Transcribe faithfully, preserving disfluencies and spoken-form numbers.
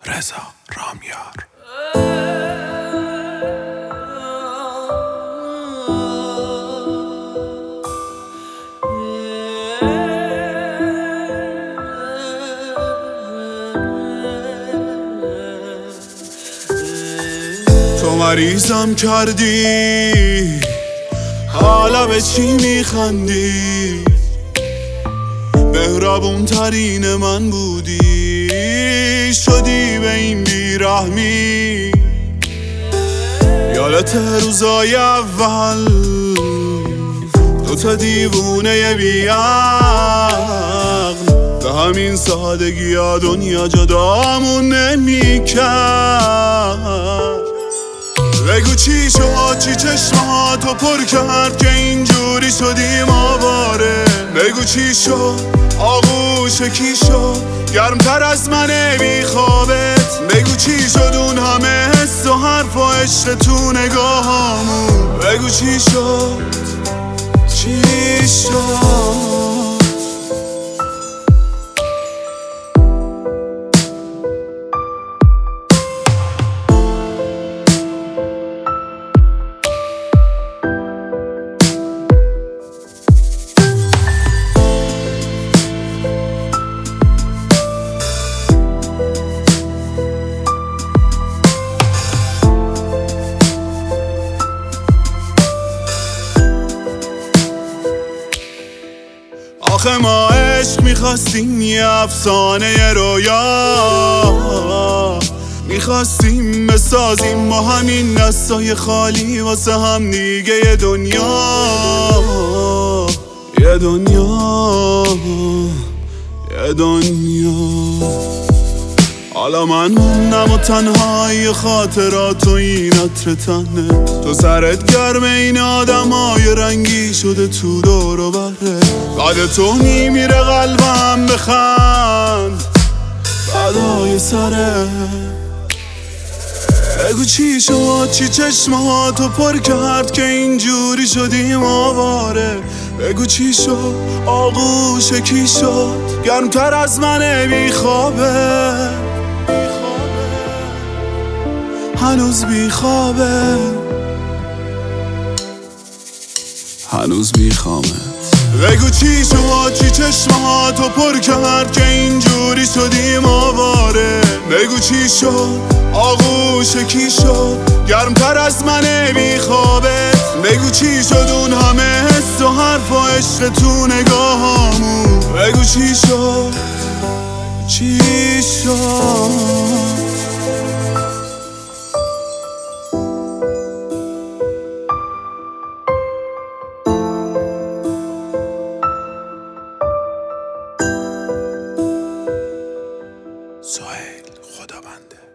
رضا رامیار. تو مریضم کردی، حالا به چی میخندی؟ مهربون ترین من بودی، شدی به این بیرحمی. یادت روزای اول دوتا دیوونه بیعقل، به همین سادگی ها دنیا جدامون نمیکرد. بگو چی شد، چی چشماتو پر کرد که اینجوری شدیم آواره؟ بگو چی شد، آغوش کی شد گرمتر از من بی خوابت؟ بگو چی شد اون همه حس و حرف و عشق تو نگاهامون؟ بگو چی شد، چی شد؟ آخه ما عشق میخواستیم یه افسانه رویا، میخواستیم بسازیم با همین دستای خالی واسه هم دیگه یه دنیا، یه دنیا، یه دنیا. حالا من موندم و تنهای خاطرات و این عطر تنت، تو سرت گرم این آدم های رنگی شده تو دور و بره. بعد تو میمیره قلبم بخند فدای سره. بگو چی شد، چی چشماتو پر کرد که اینجوری شدیم آواره؟ بگو چی شد، آغوش کی شد گرمتر از من بی خوابه؟ هنوز بی خوابه، هنوز میخوامت. بگو چی شد، چی چشماتو پر کرد که اینجوری شدیم آواره؟ بگو چی شد، آغوش کی شد گرمتر از من بی خوابت؟ بگو چی شد اون همه حس و حرف و عشق تو نگاهامون؟ بگو چی شد، چی شد؟ سهیل خدابنده.